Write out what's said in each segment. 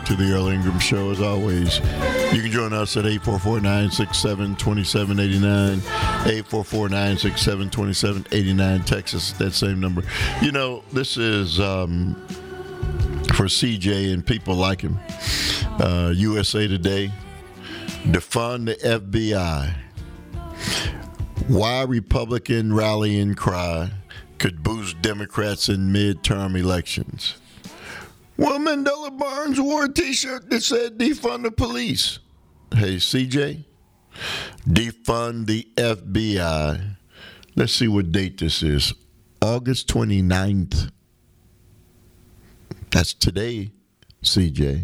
to the Earl Ingram Show. As always, you can join us at 844-967-2789, 844-967-2789, Texas, that same number. You know, this is for CJ and people like him. USA Today, defund the FBI. Why Republican rallying cry could boost Democrats in midterm elections. Well, Mandela Barnes wore a T-shirt that said defund the police. Hey, CJ, defund the FBI. Let's see what date this is. August 29th. That's today, CJ.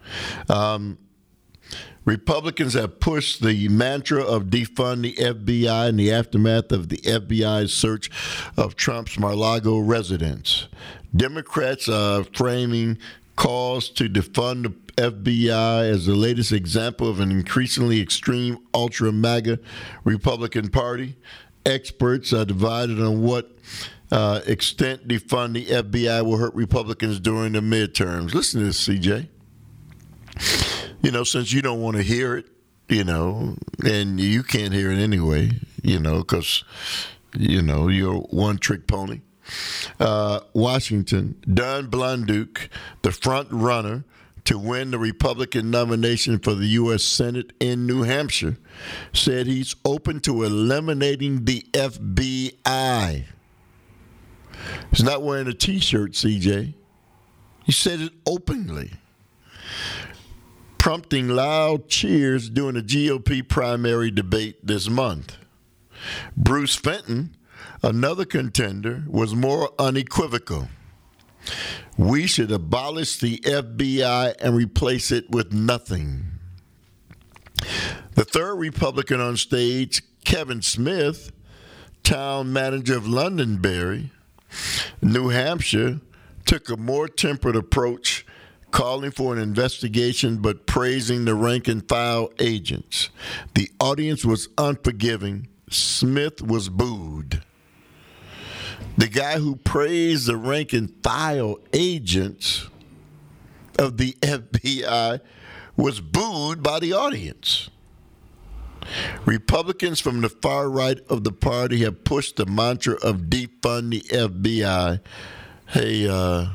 Republicans have pushed the mantra of defund the FBI in the aftermath of the FBI's search of Trump's Mar-a-Lago residence. Democrats are framing calls to defund the FBI as the latest example of an increasingly extreme ultra-MAGA Republican Party. Experts are divided on what extent defund the FBI will hurt Republicans during the midterms. Listen to this, CJ. You know, since you don't want to hear it, you know, and you can't hear it anyway, you know, because, you know, you're a one-trick pony. Washington, Don Blunduke, the front runner to win the Republican nomination for the U.S. Senate in New Hampshire, said he's open to eliminating the FBI. He's not wearing a T-shirt, CJ. He said it openly, prompting loud cheers during a GOP primary debate this month. Bruce Fenton, another contender, was more unequivocal. We should abolish the FBI and replace it with nothing. The third Republican on stage, Kevin Smith, town manager of Londonderry, New Hampshire, took a more tempered approach, calling for an investigation but praising the rank-and-file agents. The audience was unforgiving. Smith was booed. The guy who praised the rank-and-file agents of the FBI was booed by the audience. Republicans from the far right of the party have pushed the mantra of defund the FBI. Hey,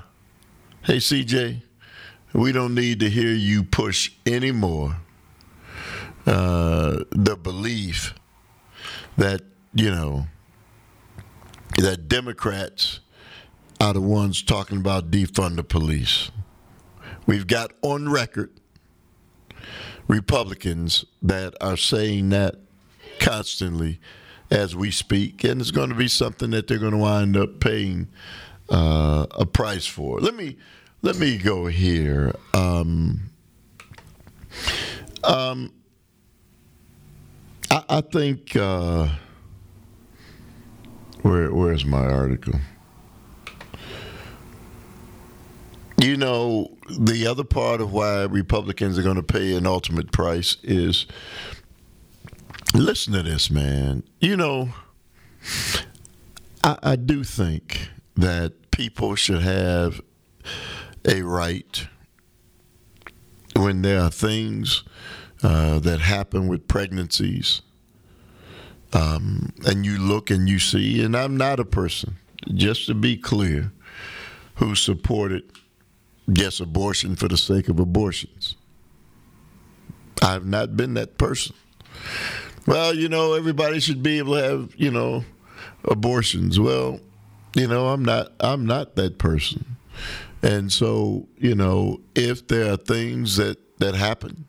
CJ, we don't need to hear you push anymore the belief that, you know, that Democrats are the ones talking about defund the police. We've got on record Republicans that are saying that constantly as we speak, and it's going to be something that they're going to wind up paying a price for. Let me go here. I think where's my article? You know, the other part of why Republicans are going to pay an ultimate price is, listen to this, man. You know, I do think that people should have a right when there are things that happen with pregnancies, and you look and you see, and I'm not a person, just to be clear, who supported abortion for the sake of abortions. I've not been that person. Well, you know, everybody should be able to have, you know, abortions. Well, you know, I'm not that person. And so, you know, if there are things that happen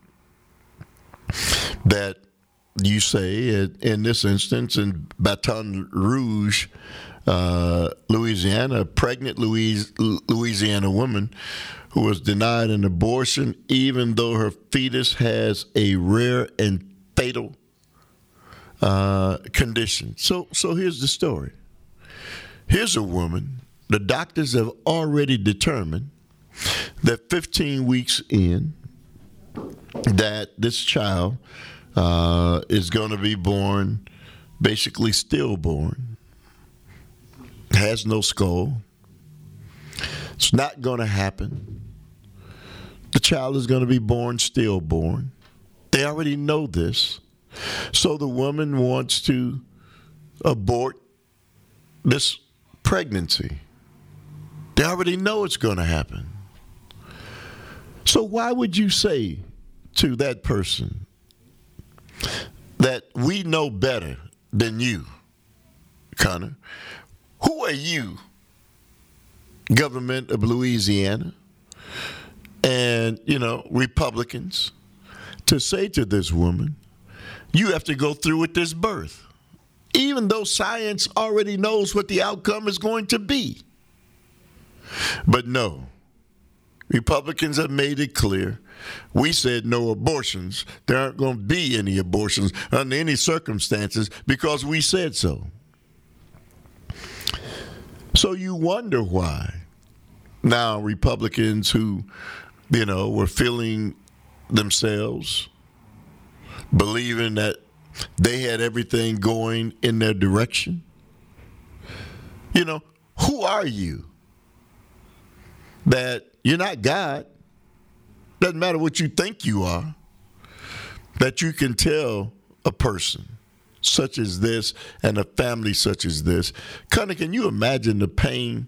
that you say, in this instance, in Baton Rouge, Louisiana, a pregnant Louisiana woman who was denied an abortion even though her fetus has a rare and fatal condition. So here's the story. Here's a woman. The doctors have already determined that 15 weeks in, that this child is going to be born, basically stillborn, has no skull. It's not going to happen. The child is going to be born stillborn. They already know this. So the woman wants to abort this pregnancy. They already know it's going to happen. So why would you say to that person that we know better than you, Connor? Who are you, government of Louisiana, and, Republicans, to say to this woman, you have to go through with this birth, even though science already knows what the outcome is going to be? But no, Republicans have made it clear. We said no abortions. There aren't going to be any abortions under any circumstances because we said so. So you wonder why now Republicans who, were feeling themselves, believing that they had everything going in their direction. Who are you? That you're not God. Doesn't matter what you think you are. That you can tell a person such as this and a family such as this. Connor, can you imagine the pain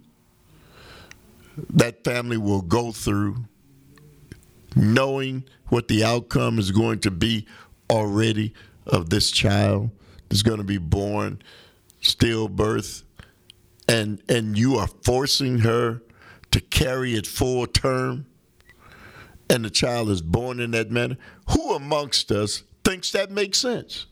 that family will go through knowing what the outcome is going to be already of this child that's going to be born stillbirth, and you are forcing her to carry it full term, and the child is born in that manner? Who amongst us thinks that makes sense?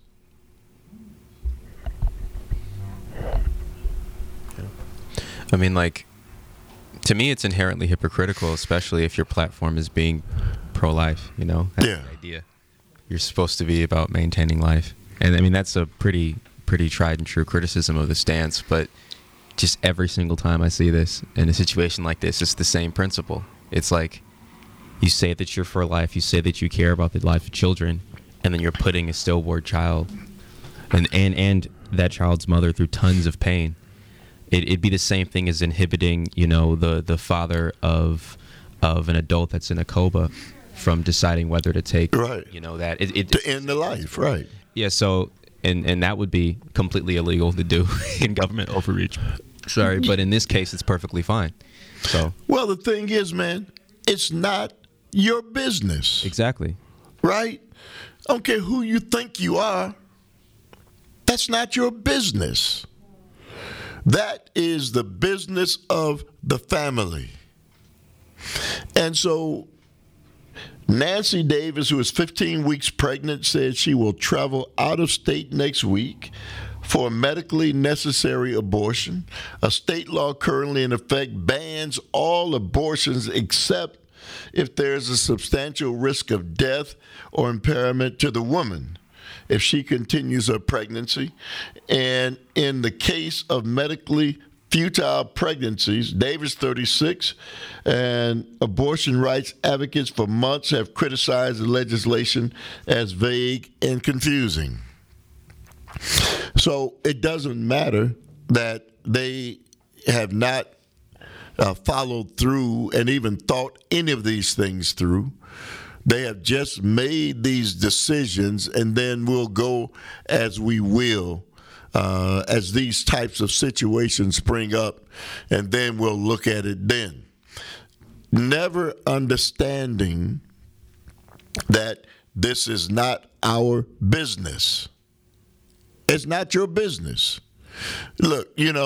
I mean, to me, it's inherently hypocritical, especially if your platform is being pro-life, That's the idea. You're supposed to be about maintaining life. And, I mean, that's a pretty tried and true criticism of the stance, but just every single time I see this in a situation like this, it's the same principle. It's like you say that you're for life, you say that you care about the life of children, and then you're putting a stillborn child and that child's mother through tons of pain. It'd be the same thing as inhibiting, the father of an adult that's in a coma from deciding whether to take, right. That. To end the life, right. Yeah, so, and that would be completely illegal to do in government overreach. Sorry, but in this case, it's perfectly fine. So. Well, the thing is, man, it's not your business. Exactly. Right? I don't care who you think you are. That's not your business. That is the business of the family. And so Nancy Davis, who is 15 weeks pregnant, said she will travel out of state next week for a medically necessary abortion. A state law currently in effect bans all abortions except if there's a substantial risk of death or impairment to the woman if she continues her pregnancy. And in the case of medically futile pregnancies, Davis, 36, and abortion rights advocates for months have criticized the legislation as vague and confusing. So it doesn't matter that they have not followed through and even thought any of these things through. They have just made these decisions, and then we'll go as we will as these types of situations spring up, and then we'll look at it then. Never understanding that this is not our business. It's not your business. Look,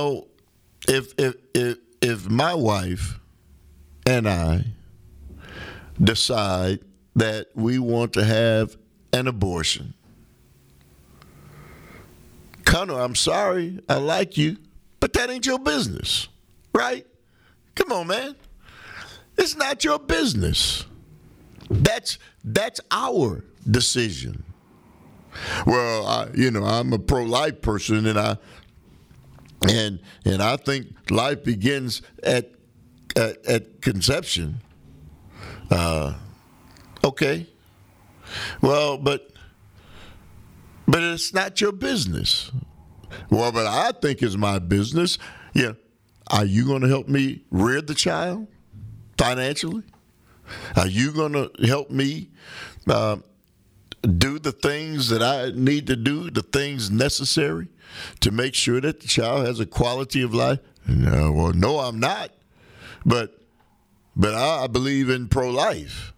if my wife and I decide that we want to have an abortion, Connor, I'm sorry, I like you, but that ain't your business, right? Come on, man. It's not your business. That's our decision. Well, I'm a pro-life person, and I think life begins at conception. Okay. Well, but it's not your business. Well, but I think it's my business. Yeah. Are you going to help me rear the child financially? Are you going to help me do the things that I need to do, the things necessary to make sure that the child has a quality of life? No, well, no, I'm not. But I believe in pro-life,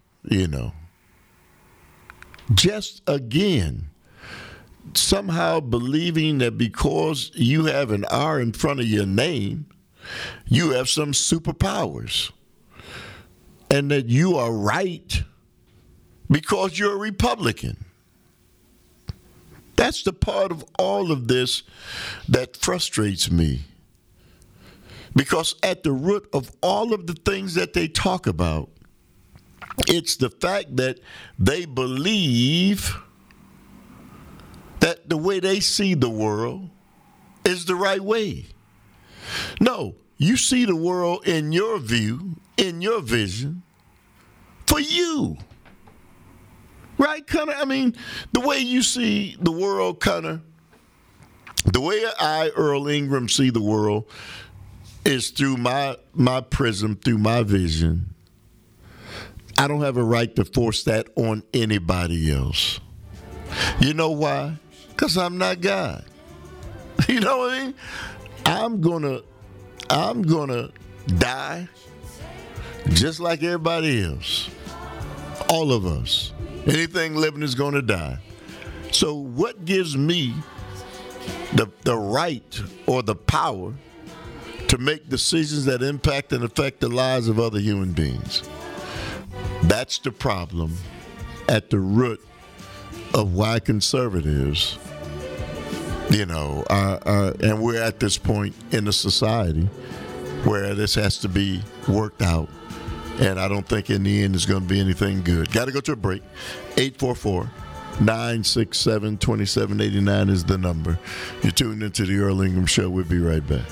Just again, somehow believing that because you have an R in front of your name, you have some superpowers. And that you are right because you're a Republican. That's the part of all of this that frustrates me. Because at the root of all of the things that they talk about, it's the fact that they believe that the way they see the world is the right way. No, you see the world in your view, in your vision, for you. Right, Connor? I mean, the way you see the world, Connor, the way I, Earl Ingram, see the world is through my prism, through my vision. I don't have a right to force that on anybody else. You know why? Because I'm not God. You know what I mean? I'm gonna die just like everybody else. All of us. Anything living is gonna die. So what gives me the right or the power to make decisions that impact and affect the lives of other human beings? That's the problem at the root of why conservatives, and we're at this point in the society where this has to be worked out. And I don't think in the end it's going to be anything good. Got to go to a break. 844-967-2789 is the number. You're tuned into the Earl Ingram Show. We'll be right back.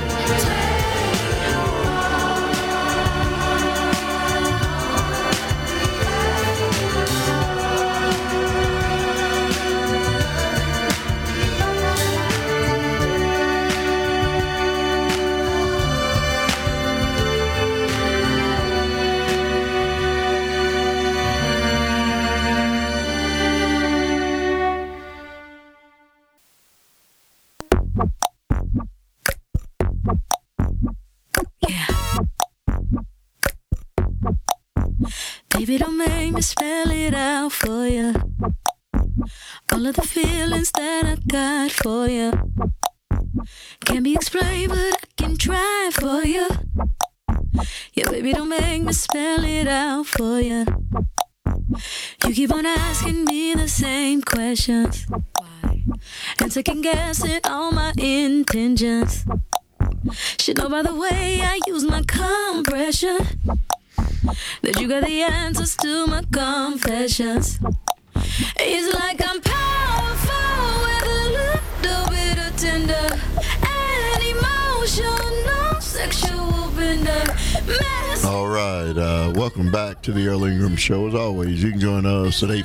Baby, don't make me spell it out for you. All of the feelings that I got for you can't be explained, but I can try for you. Yeah, baby, don't make me spell it out for you. You keep on asking me the same questions. Why? And second guessing all my intentions. Should know by the way I use my compression that you got the answers to my confessions. It's like I'm powerful with a little bit of tender and emotional sexual bender. All right, welcome back to the Earl Ingram Show. As always, you can join us at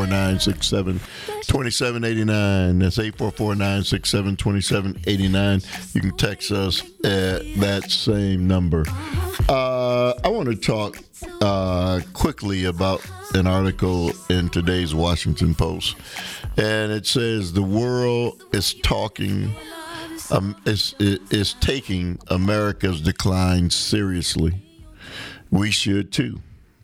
844-967-2789. That's 844-967-2789. You can text us at that same number. I want to talk quickly about an article in today's Washington Post, and it says the world is talking, is taking America's decline seriously. We should too.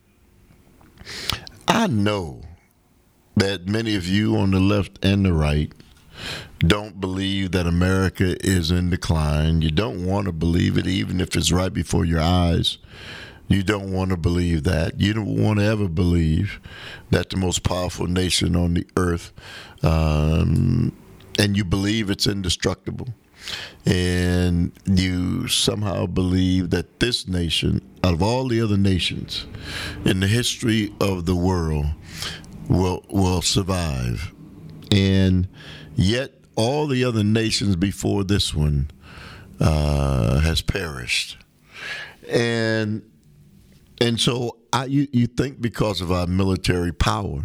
I know that many of you on the left and the right don't believe that America is in decline. You don't want to believe it, even if it's right before your eyes. You don't want to believe that. You don't want to ever believe that the most powerful nation on the earth, and you believe it's indestructible. And you somehow believe that this nation, out of all the other nations in the history of the world, will survive. And yet all the other nations before this one has perished. And so you think because of our military power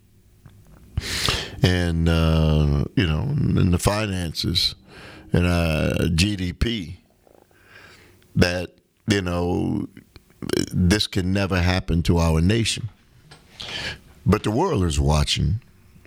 and and the finances and GDP, that this can never happen to our nation. But the world is watching,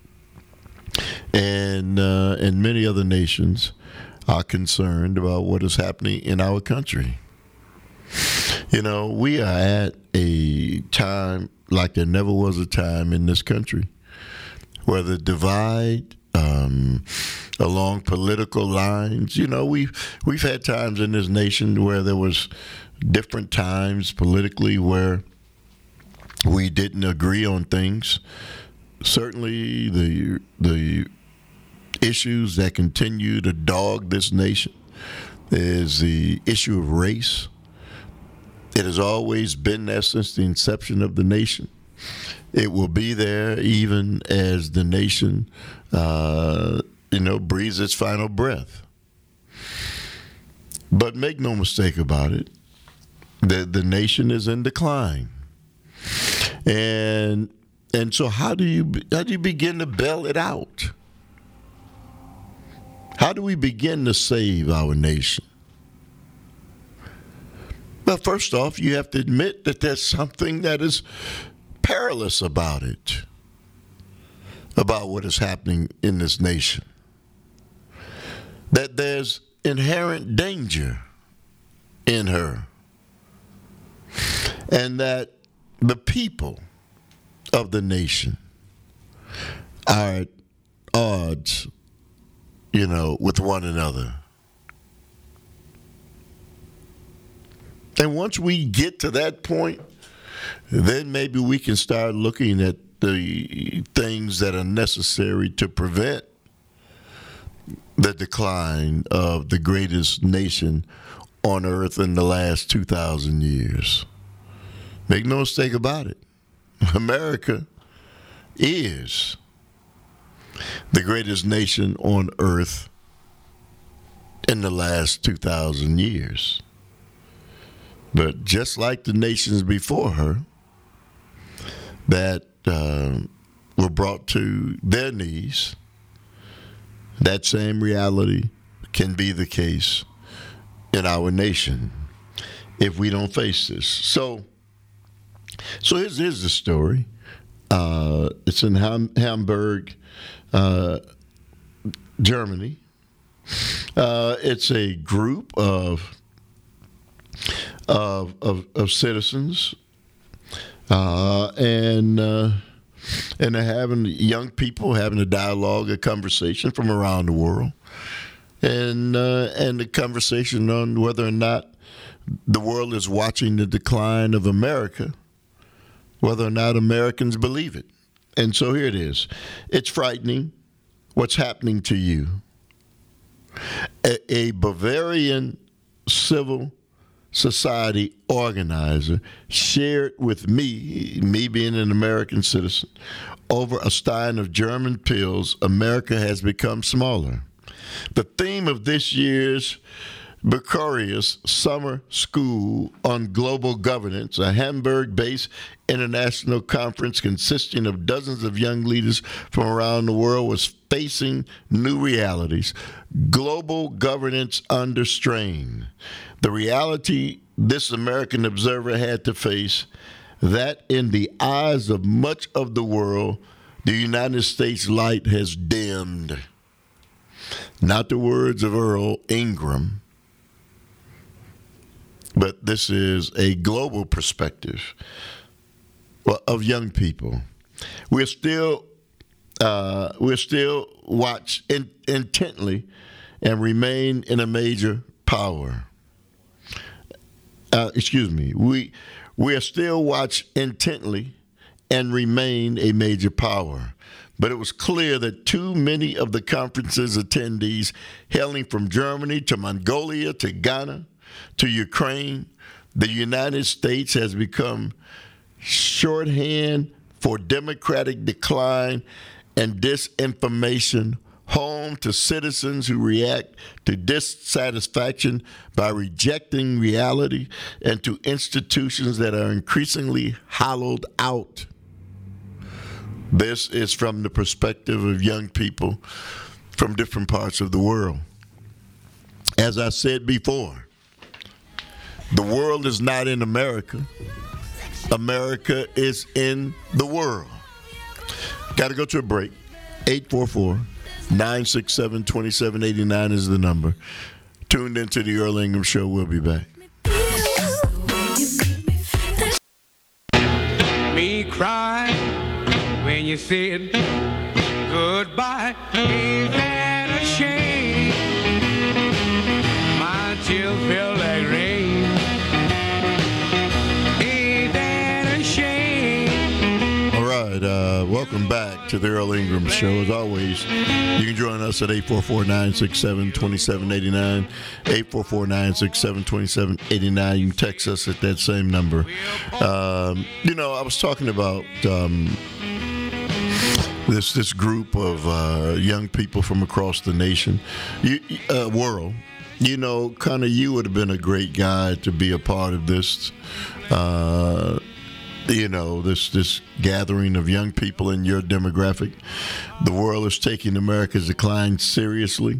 and many other nations are concerned about what is happening in our country. You know, we are at a time like there never was a time in this country where the divide along political lines, you know, we've had times in this nation where there was different times politically where we didn't agree on things. Certainly the issues that continue to dog this nation is the issue of race. It has always been there since the inception of the nation. It will be there even as the nation, breathes its final breath. But make no mistake about it, the nation is in decline. And so how do you begin to bail it out? How do we begin to save our nation? Well, first off, you have to admit that there's something that is perilous about it, about what is happening in this nation. That there's inherent danger in her. And that the people of the nation are at odds, with one another. And once we get to that point, then maybe we can start looking at the things that are necessary to prevent the decline of the greatest nation on earth in the last 2,000 years. Make no mistake about it. America is the greatest nation on earth in the last 2,000 years. But just like the nations before her that were brought to their knees, that same reality can be the case in our nation if we don't face this. So here's the story. It's in Hamburg, Germany. It's a group of citizens, and they're having young people having a dialogue, a conversation from around the world, and the conversation on whether or not the world is watching the decline of America, whether or not Americans believe it. And so here it is. It's frightening what's happening to you. A Bavarian civil society organizer shared with me being an American citizen, over a stein of German pills, America has become smaller. The theme of this year's Bucharest Summer School on Global Governance, a Hamburg-based international conference consisting of dozens of young leaders from around the world, was facing new realities. Global governance under strain. The reality this American observer had to face, that in the eyes of much of the world, the United States light has dimmed. Not the words of Earl Ingram, but this is a global perspective of young people. We're still watch intently and remain in a major power. We are still watched intently and remain a major power. But it was clear that too many of the conference's attendees, hailing from Germany to Mongolia to Ghana to Ukraine, the United States has become shorthand for democratic decline and disinformation, home to citizens who react to dissatisfaction by rejecting reality, and to institutions that are increasingly hollowed out. This is from the perspective of young people from different parts of the world. As I said before, the world is not in America. America is in the world. Got to go to a break. 844-967-2789 is the number. Tuned into the Earl Ingram Show. We'll be back. Me cry when you said goodbye. Ain't that a shame? My tears feel like rain. Ain't that a shame? All right, welcome back to the Earl Ingram Show. As always, you can join us at 844-967-2789, 844-967-2789. You can text us at that same number. I was talking about this group of young people from across the nation, world. Kind of you would have been a great guy to be a part of this. This gathering of young people in your demographic. The world is taking America's decline seriously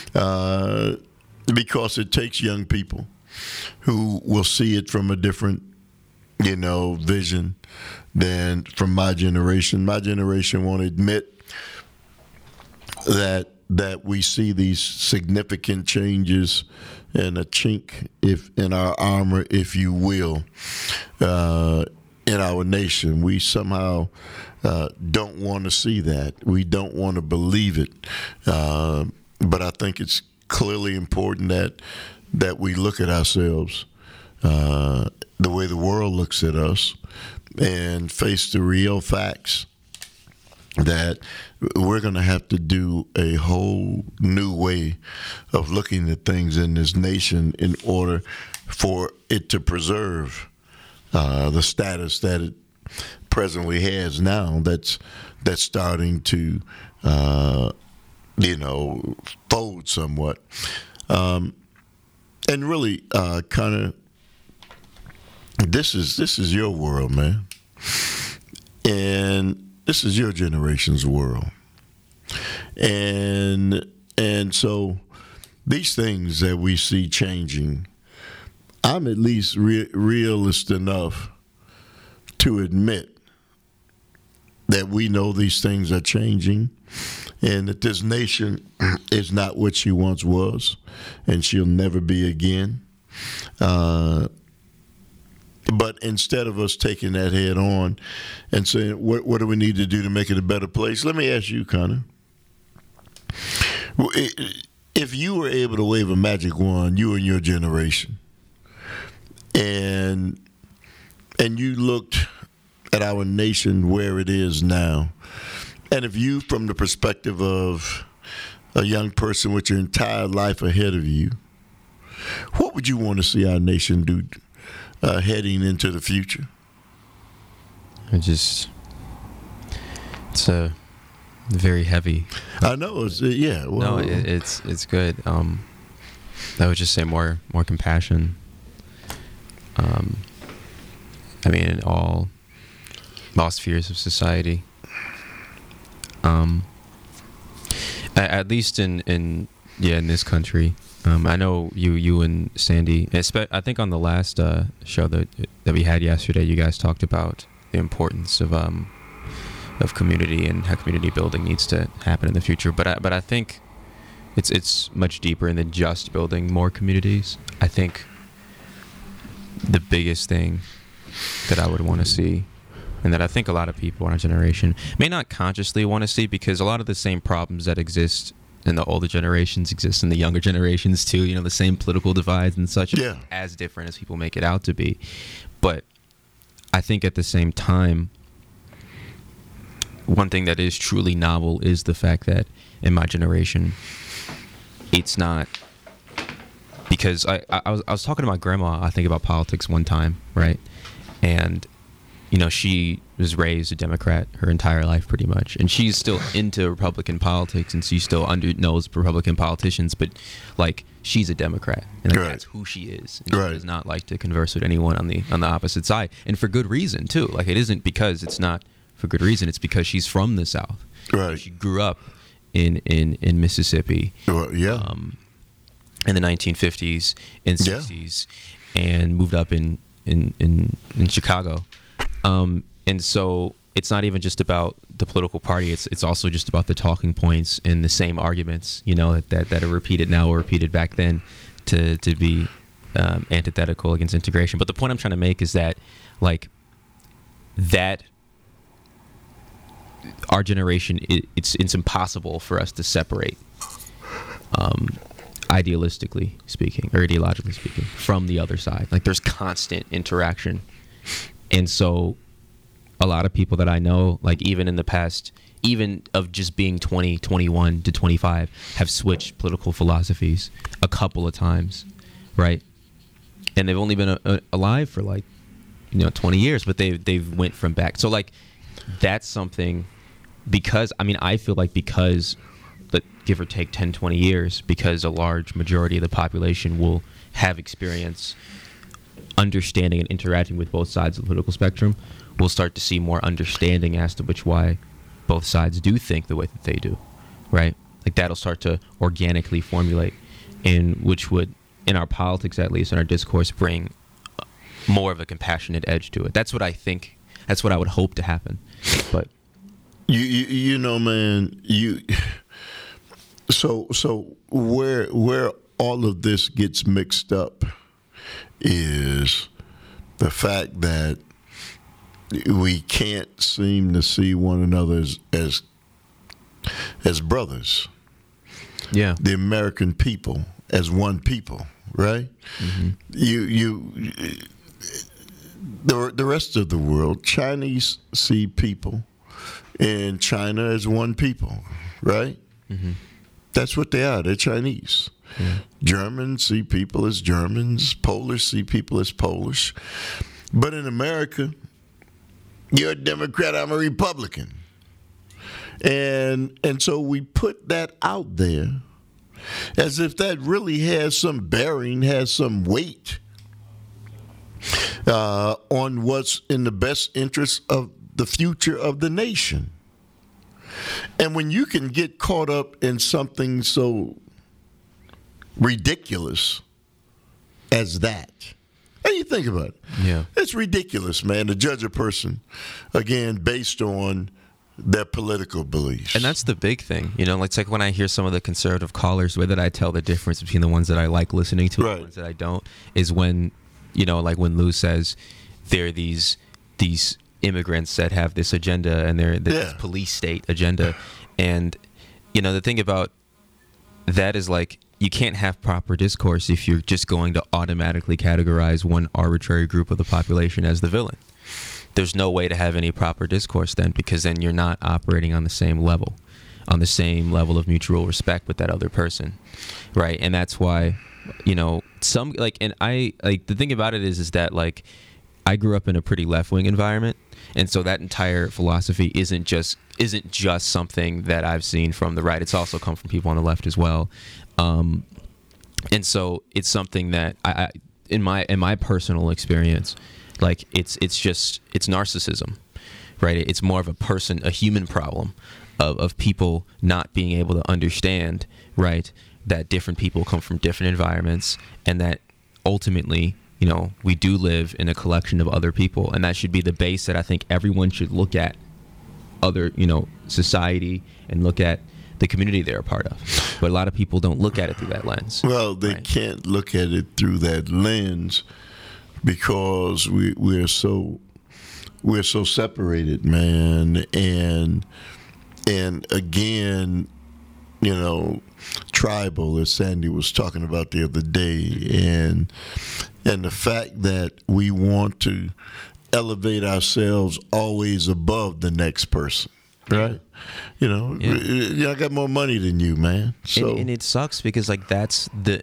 because it takes young people who will see it from a different, vision than from my generation. My generation won't admit that we see these significant changes and a chink in our armor, if you will, in our nation. We somehow don't want to see that. We don't want to believe it. But I think it's clearly important that we look at ourselves the way the world looks at us and face the real facts that we're going to have to do a whole new way of looking at things in this nation in order for it to preserve the status that it presently has now. That's starting to fold somewhat, and really kind of this is your world, man, and this is your generation's world, and so these things that we see changing, I'm at least realist enough to admit that we know these things are changing and that this nation is not what she once was and she'll never be again. But instead of us taking that head on and saying, what do we need to do to make it a better place? Let me ask you, Connor. If you were able to wave a magic wand, you and your generation, and you looked at our nation where it is now, and if you, from the perspective of a young person with your entire life ahead of you, what would you want to see our nation do heading into the future? It's a very heavy. I know. It's it's good. I would just say more compassion. In all spheres of society. At least in this country. I know you and Sandy, I think on the last show that we had yesterday, you guys talked about the importance of community and how community building needs to happen in the future. But I think it's much deeper than just building more communities. I think the biggest thing that I would want to see, and that I think a lot of people in our generation may not consciously want to see, because a lot of the same problems that exist in the older generations exist in the younger generations too. The same political divides and such, as different as people make it out to be. But I think at the same time, one thing that is truly novel is the fact that in my generation, it's not, because I was talking to my grandma, I think, about politics one time, right? And she was raised a Democrat her entire life pretty much, and she's still into Republican politics, and she still knows Republican politicians, but she's a Democrat, and that's who she is. And she does not like to converse with anyone on the opposite side, and for good reason too. It isn't because it's not for good reason; it's because she's from the South. Right. She grew up in Mississippi. In the 1950s and 60s, and moved up in Chicago. And so it's not even just about the political party. It's also just about the talking points and the same arguments, you know, that are repeated now or repeated back then to be antithetical against integration. But the point I'm trying to make is that, like, that our generation, it's impossible for us to separate, idealistically speaking or ideologically speaking, from the other side. Like, there's constant interaction. And so a lot of people that I know, like, even in the past, even of just being 20, 21 to 25, have switched political philosophies a couple of times, right? And they've only been alive for, like, 20 years, but they've went from back. So, like, that's something, because, I mean, I feel like because, but give or take 10, 20 years, because a large majority of the population will have experience understanding and interacting with both sides of the political spectrum, we'll start to see more understanding as to why both sides do think the way that they do, right? Like, that'll start to organically formulate, and which would, in our politics at least, in our discourse, bring more of a compassionate edge to it. That's what I think. That's what I would hope to happen. But you know, man, so where all of this gets mixed up is the fact that we can't seem to see one another as brothers. Yeah, the American people as one people, right? Mm-hmm. The rest of the world, Chinese see people in China as one people, right? Mm-hmm. That's what they are. They're Chinese. Yeah. Germans see people as Germans. Polish see people as Polish. But in America, you're a Democrat, I'm a Republican. And so we put that out there as if that really has some bearing, has some weight on what's in the best interest of the future of the nation. And when you can get caught up in something so ridiculous as that, how do you think about it? Yeah, it's ridiculous, man, to judge a person, again, based on their political beliefs. And that's the big thing, it's like when I hear some of the conservative callers, the way that I tell the difference between the ones that I like listening to and the ones that I don't, is when, like when Lou says there are these immigrants that have this agenda, and they're this police state agenda. And, the thing about that is, like, you can't have proper discourse if you're just going to automatically categorize one arbitrary group of the population as the villain. There's no way to have any proper discourse then, because then you're not operating on the same level of mutual respect with that other person, right? And that's why, some, like, and I, like, the thing about it is that, like, I grew up in a pretty left-wing environment, and so that entire philosophy isn't just something that I've seen from the right. It's also come from people on the left as well, and so it's something that I in my personal experience, like, it's narcissism, right? It's more of a human problem of people not being able to understand, right, that different people come from different environments, and that ultimately, we do live in a collection of other people, and that should be the base that I think everyone should look at other, society, and look at the community they're a part of. But a lot of people don't look at it through that lens. Well, they can't look at it through that lens because we're so separated, man. And again, tribal, as Sandy was talking about the other day, and the fact that we want to elevate ourselves always above the next person, right? I got more money than you, man. So and it sucks because, like, that's the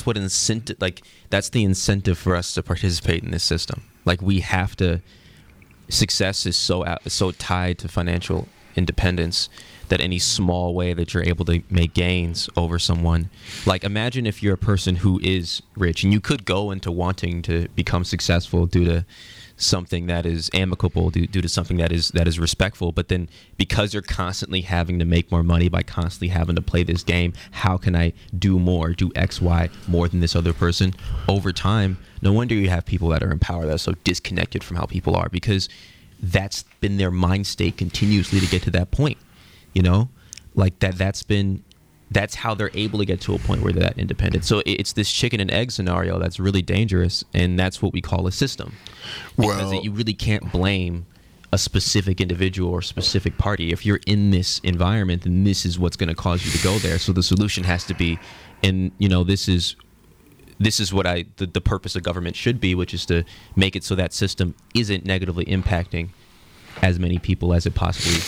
incentive for us to participate in this system. Like, we have to. Success is so tied to financial independence that any small way that you're able to make gains over someone, like, imagine if you're a person who is rich and you could go into wanting to become successful due to something that is amicable, due to something that is respectful, but then because you're constantly having to make more money by constantly having to play this game, how can I do more, do X, Y more than this other person? Over time, no wonder you have people that are in power that are so disconnected from how people are, because that's been their mind state continuously to get to that point, you know, like that's how they're able to get to a point where they're that independent. So it's this chicken and egg scenario that's really dangerous, and that's what we call a system. Because you really can't blame a specific individual or specific party. If you're in this environment, then this is what's going to cause you to go there. So the solution has to be, and you know, this is what the purpose of government should be, which is to make it so that system isn't negatively impacting as many people as it possibly.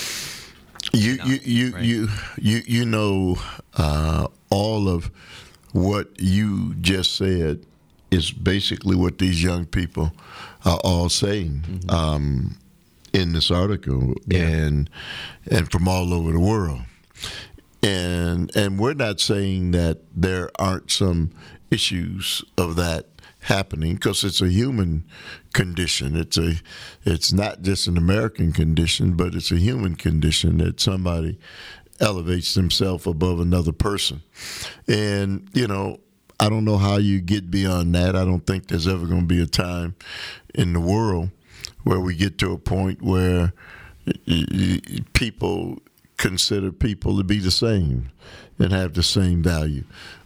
You know, all of what you just said is basically what these young people are all saying in this article, and from all over the world. And we're not saying that there aren't some issues of that happening, because it's a human condition. It's not just an American condition, but it's a human condition that somebody elevates themselves above another person. And, you know, I don't know how you get beyond that. I don't think there's ever going to be a time in the world where we get to a point where people consider people to be the same and have the same value.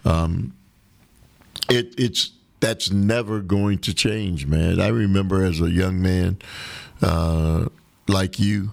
That's never going to change, man. I remember as a young man, like you,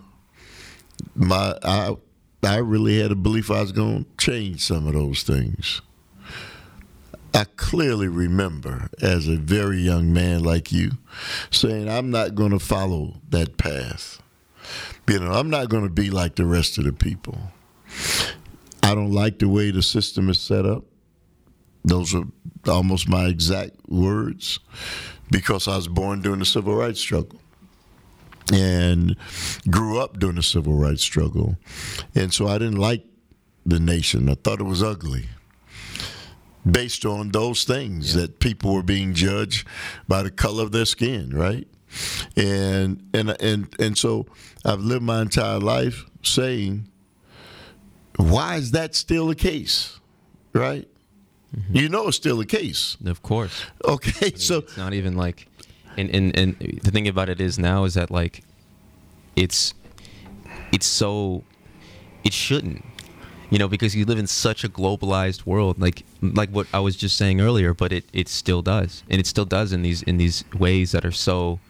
I really had a belief I was going to change some of those things. I clearly remember as a very young man like you saying, I'm not going to follow that path. You know, I'm not going to be like the rest of the people. I don't like the way the system is set up. Those are almost my exact words, because I was born during the civil rights struggle and grew up during the civil rights struggle. And so I didn't like the nation. I thought it was ugly, based on those things, that people were being judged by the color of their skin, right? And so I've lived my entire life saying, why is that still the case, right? Mm-hmm. You know it's still the case. Of course. Okay, I mean, so it's not even like, and the thing about it is now is that like, it's so, it shouldn't, you know, because you live in such a globalized world, like what I was just saying earlier, but it still does, and it still does in these ways that are so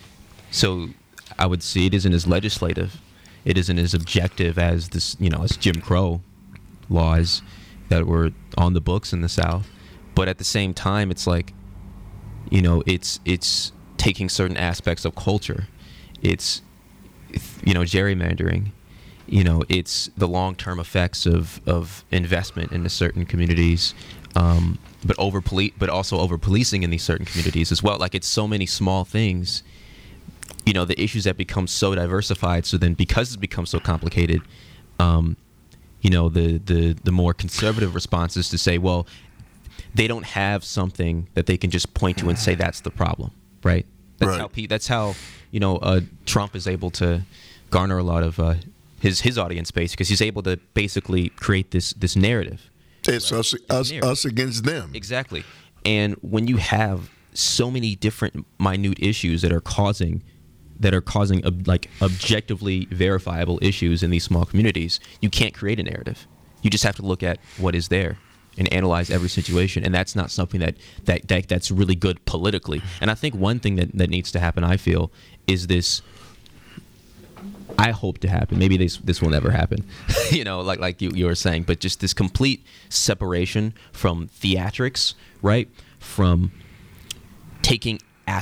I would say it isn't as legislative, it isn't as objective as this, you know, as Jim Crow laws that were on the books in the South. But at the same time, it's like, you know, it's taking certain aspects of culture. It's, you know, gerrymandering. You know, it's the long-term effects of investment into certain communities, but also over-policing in these certain communities as well. Like, it's so many small things, you know, the issues that become so diversified. So then, because it's become so complicated, you know, the more conservative response is to say, well, they don't have something that they can just point to and say that's the problem, right? That's how you know, Trump is able to garner a lot of his audience base, because he's able to basically create this narrative. It's right? us against them. Exactly. And when you have so many different minute issues that are causing like objectively verifiable issues in these small communities, you can't create a narrative. You just have to look at what is there and analyze every situation, and that's not something that's really good politically. And I think one thing that needs to happen, I feel, is this. I hope to happen. Maybe this will never happen, you know, like you were saying, but just this complete separation from theatrics, right? From taking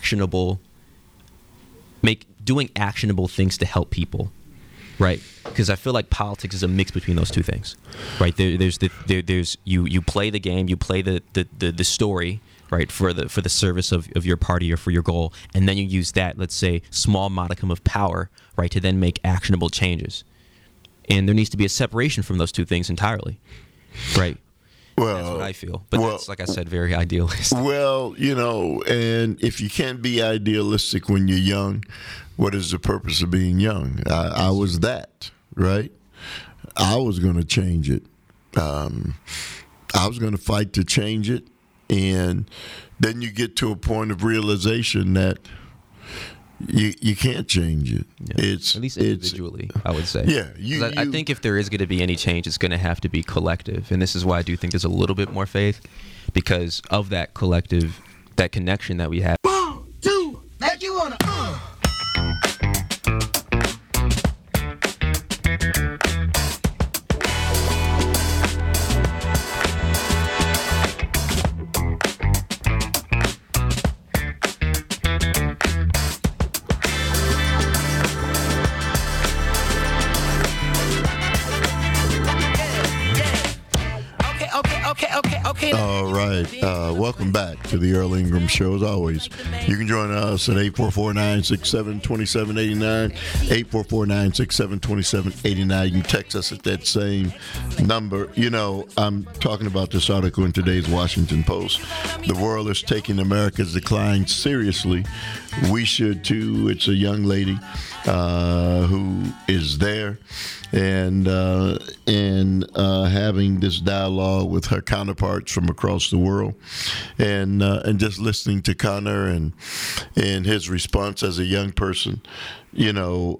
doing actionable things to help people, right? Because I feel like politics is a mix between those two things, right? There's you play the game, you play the story, right, for the service of your party or for your goal, and then you use that, let's say, small modicum of power, right, to then make actionable changes. And there needs to be a separation from those two things entirely, right? Well, that's what I feel. But that's, like I said, very idealistic. Well, you know, and if you can't be idealistic when you're young, what is the purpose of being young? I was that, right? I was going to change it. I was going to fight to change it. And then you get to a point of realization that You can't change it. Yeah. It's at least individually, I would say. Yeah, I think if there is going to be any change, it's going to have to be collective, and this is why I do think there's a little bit more faith because of that collective, that connection that we have. 1, 2, like you wanna. All right. Welcome back to the Earl Ingram Show. As always, you can join us at 844-967-2789, 844-967-2789. You can text us at that same number. You know, I'm talking about this article in today's Washington Post. The world is taking America's decline seriously. We should, too. It's a young lady who is there and having this dialogue with her counterparts from across the world, and just listening to Connor and his response as a young person. You know,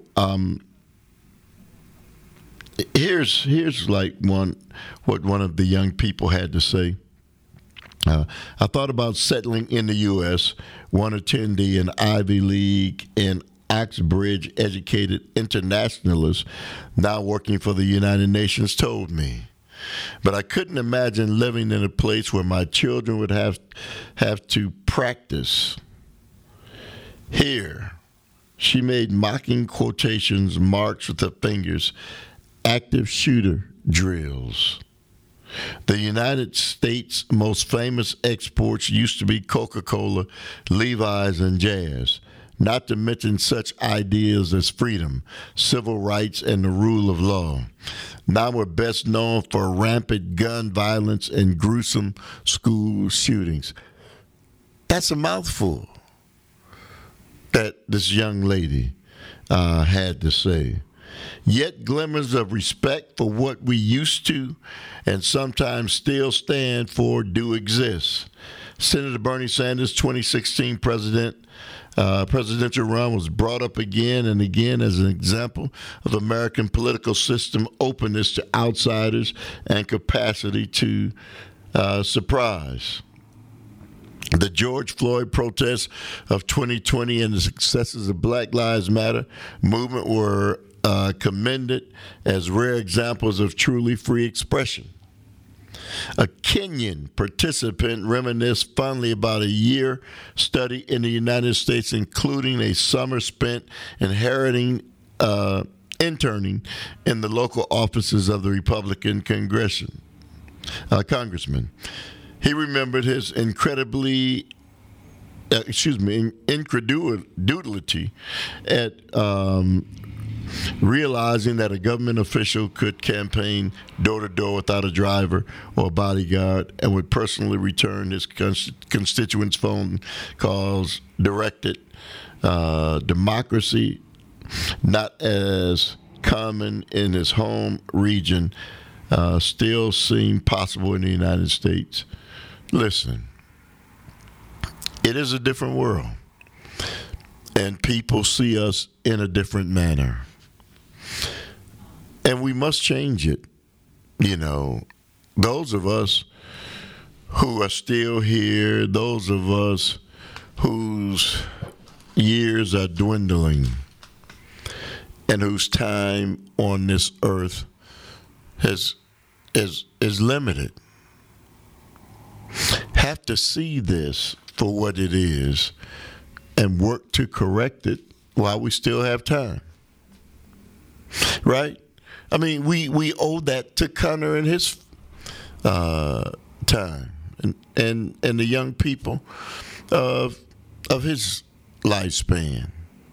here's like what one of the young people had to say. I thought about settling in the U.S. One attendee, an Ivy League and Oxbridge educated internationalist now working for the United Nations told me. But I couldn't imagine living in a place where my children would have to practice. Here, she made mocking quotations, marks with her fingers, active shooter drills. The United States' most famous exports used to be Coca-Cola, Levi's, and jazz, not to mention such ideas as freedom, civil rights, and the rule of law. Now we're best known for rampant gun violence and gruesome school shootings. That's a mouthful that this young lady had to say. Yet glimmers of respect for what we used to and sometimes still stand for do exist. Senator Bernie Sanders' 2016 presidential run was brought up again and again as an example of American political system openness to outsiders and capacity to surprise. The George Floyd protests of 2020 and the successes of Black Lives Matter movement were commended as rare examples of truly free expression. A Kenyan participant reminisced fondly about a year study in the United States, including a summer spent interning in the local offices of the Republican congressman. He remembered his incredulity at realizing that a government official could campaign door-to-door without a driver or bodyguard and would personally return his constituents' phone calls directed. Democracy, not as common in his home region, still seemed possible in the United States. Listen, it is a different world, and people see us in a different manner. And we must change it. You know, those of us who are still here, those of us whose years are dwindling and whose time on this earth is limited, have to see this for what it is and work to correct it while we still have time. Right? I mean, we owe that to Connor and his time, and the young people of his lifespan.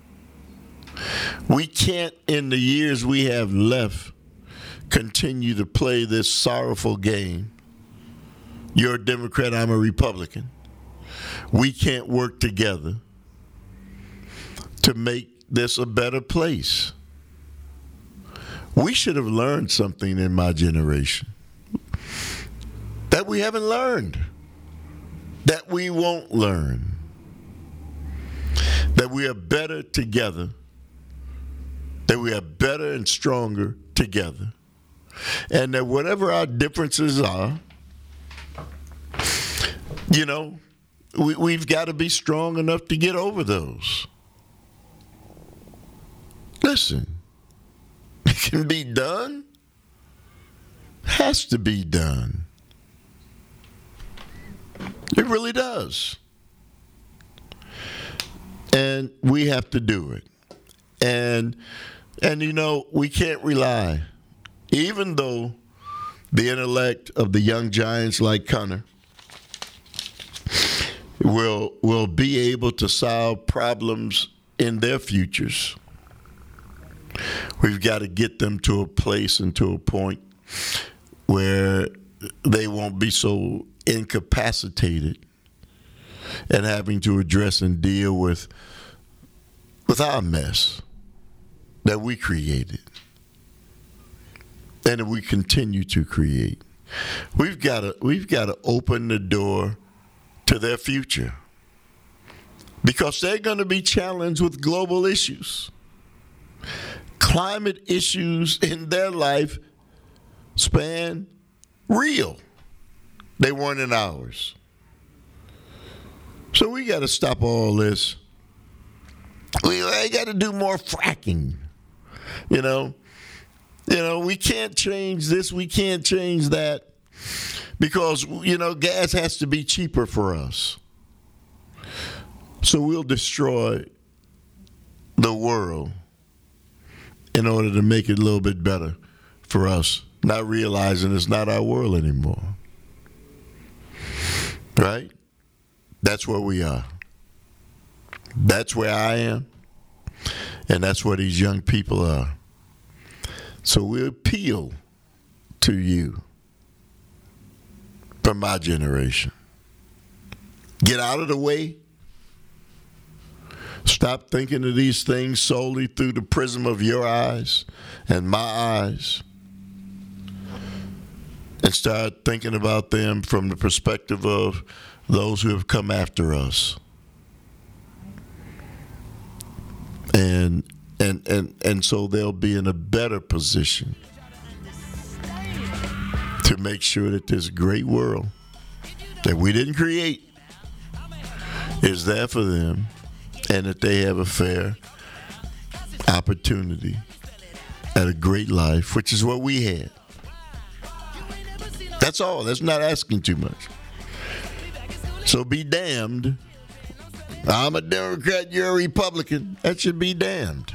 We can't, in the years we have left, continue to play this sorrowful game. You're a Democrat, I'm a Republican. We can't work together to make this a better place. We should have learned something in my generation that we haven't learned, that we won't learn. that we are better together, that we are better and stronger together, and that whatever our differences are, you know, we've got to be strong enough to get over those. Listen, it can be done, has to be done. It really does. And we have to do it. And you know, we can't rely, even though the intellect of the young giants like Connor will be able to solve problems in their futures. We've got to get them to a place and to a point where they won't be so incapacitated and having to address and deal with our mess that we created and that we continue to create. We've got to open the door to their future, because they're going to be challenged with global issues. Climate issues in their life span real. They weren't in ours. So we got to stop all this. We got to do more fracking. You know, we can't change this. We can't change that, because, you know, gas has to be cheaper for us. So we'll destroy the world in order to make it a little bit better for us, not realizing it's not our world anymore. Right? That's where we are. That's where I am. And that's where these young people are. So we appeal to you from my generation. Get out of the way. Stop thinking of these things solely through the prism of your eyes and my eyes. And start thinking about them from the perspective of those who have come after us. And so they'll be in a better position to make sure that this great world that we didn't create is there for them, and that they have a fair opportunity at a great life, which is what we had. That's all. That's not asking too much. So be damned. I'm a Democrat, you're a Republican. That should be damned.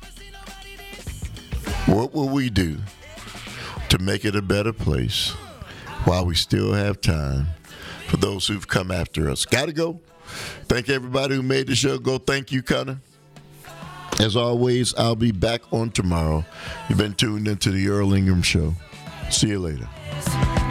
What will we do to make it a better place while we still have time for those who've come after us? Gotta go. Thank everybody who made the show. Go. Thank you, Connor. As always, I'll be back on tomorrow. You've been tuned into the Earl Ingram Show. See you later.